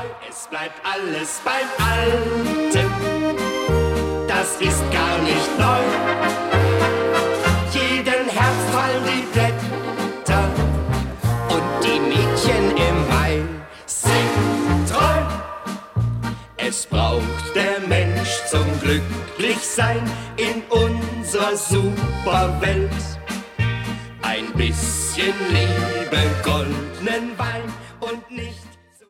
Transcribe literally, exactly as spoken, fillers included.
treu, es bleibt alles beim Alten. Das ist gar nicht neu. Jeden Herbst fallen die Blätter und die Mädchen im Mai sind treu. Es braucht der Mensch zum Glücklichsein in unserer Superwelt ein bisschen Liebe, goldenen Wein und nicht